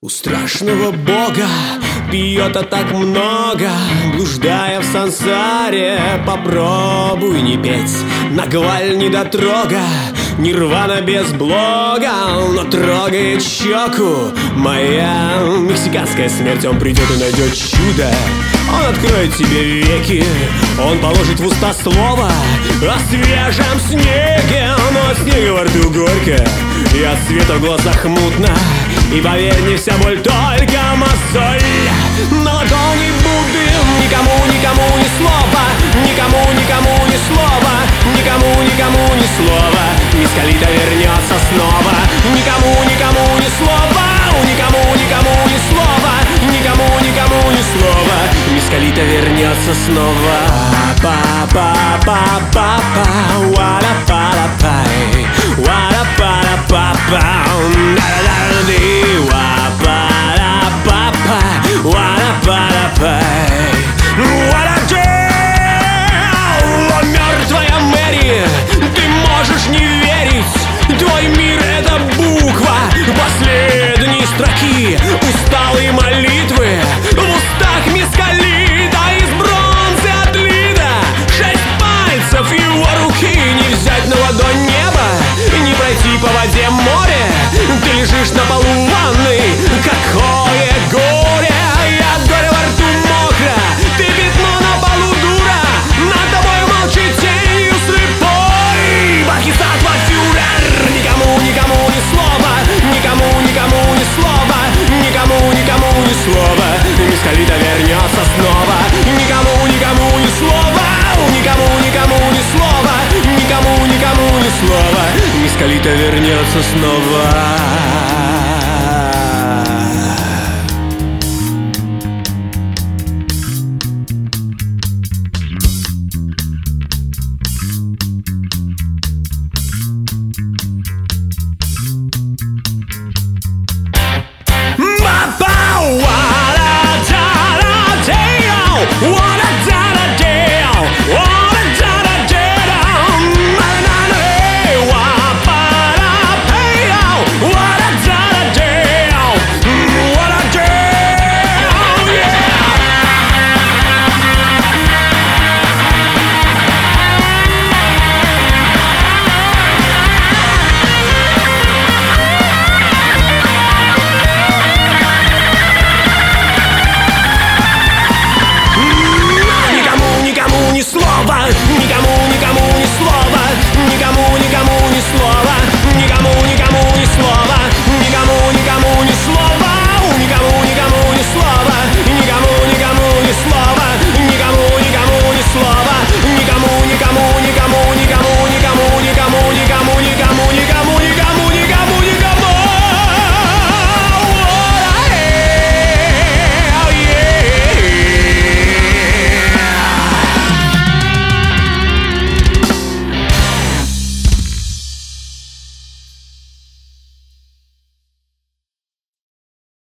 У страшного бога пьет так много, блуждая в сансаре. Попробуй не петь, наглаль недотрога, нирвана без блога, но трогает щеку моя мексиканская смерть. Он придет и найдет чудо, он откроет тебе веки, он положит в уста слово о свежем снеге. Но от снега во рту горько, и от света в глазах мутно, и поверь, не вся боль, только мозоль. На ладони Будды никому ни слова, никому ни слова, никому ни слова. Мескалита вернется снова, никому ни слова, никому ни слова, никому ни слова. Мескалита вернется снова. Па-па-па-па-па, уара-па-ла-пай, уара-па-ла-па-па, уара-па-ла-па-па, уара-па-ла-пай. О, мертвая Мэри, ты можешь не верить, твой мир — это буква последней строки, усталые молитвы в устах мескалита из бронзы отлита. 6 пальцев его руки, не взять на ладонь небо, не пройти по воде море. Ты лежишь на полу ванны, какое горе! Я от горя во рту мокро, ты пятно на полу, дура, над тобой молчит тенью слепой. Бахисатва фюрер, никому ни слова, никому ни слова, никому ни слова. Мескалита вернется снова, никому ни слова, никому ни слова, никому ни слова. Мескалита вернется снова.